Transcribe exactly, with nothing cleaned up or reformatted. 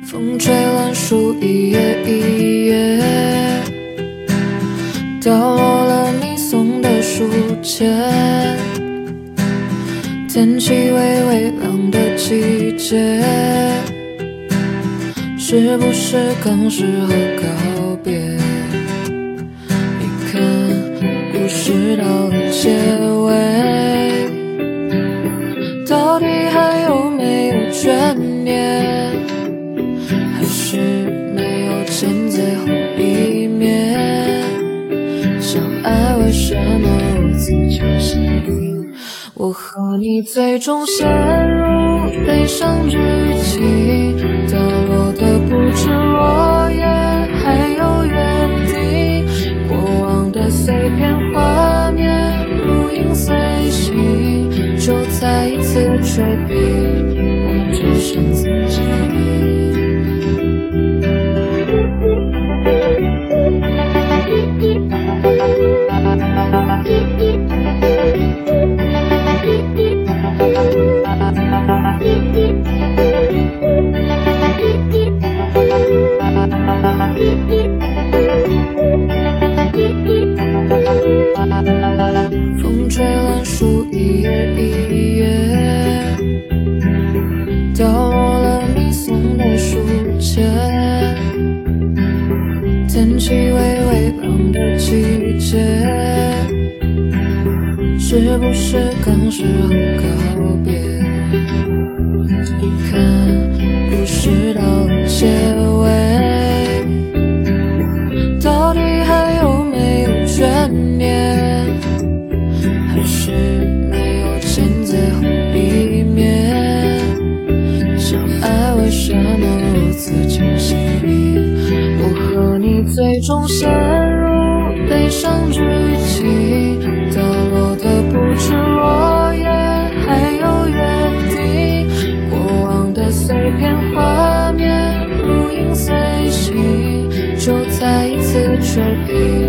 风吹乱树一叶一叶，掉落了你送的书签。天气微微凉的季节，是不是刚适合告别？你看，故事到了结尾，到底还有没有眷恋？还是没有见最后一面？相爱为什么如此清晰？我和你最终陷入悲伤剧情，掉落的不止落叶，还有约定。过往的碎片画面如影随形，就再一次吹平，我只剩自己。风吹乱树一叶一叶，掉落了你送的书签。天气微微凉的季节，是不是刚适合告别？你看，故事到了结尾，到底还有没有眷恋？还是没有见最后一面？相爱为什么如此清晰？我和你最终陷入悲伤剧情，掉落的不止落叶，还有约定。过往的碎片画面如影随形，就再一次吹平。